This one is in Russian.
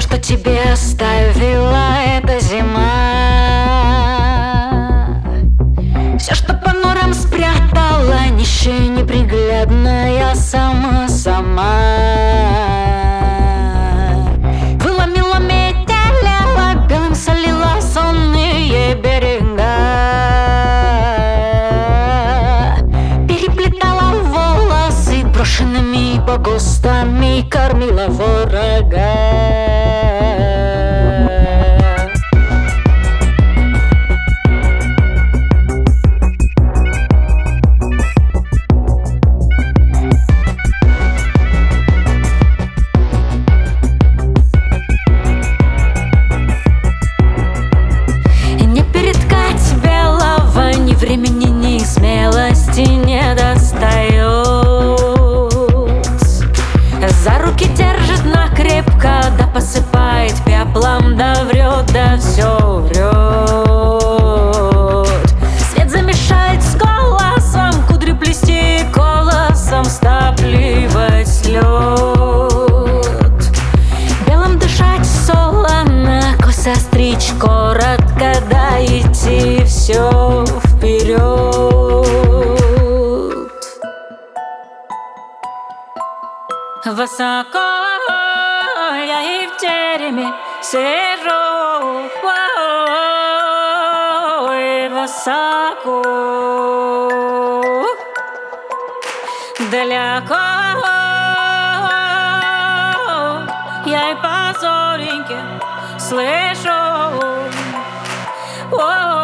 что тебе оставила эта зима, все, что по норам спрятала нищая неприглядная сама. Выломила, метелила, белым солила сонные берега, переплетала волосы брошенными погостами, кормила ворога. Времени ни смелости не достает. За руки держит накрепко, да посыпает пеплом, да врет, да все врет. Свет замешает с голосом, кудри плести колосом, стапливать лед. Белым дышать солоно, косо стричь коротко, да идти все вперед. Высоко я и в тереме сижу, и высоко далеко я и по зореньке слышу.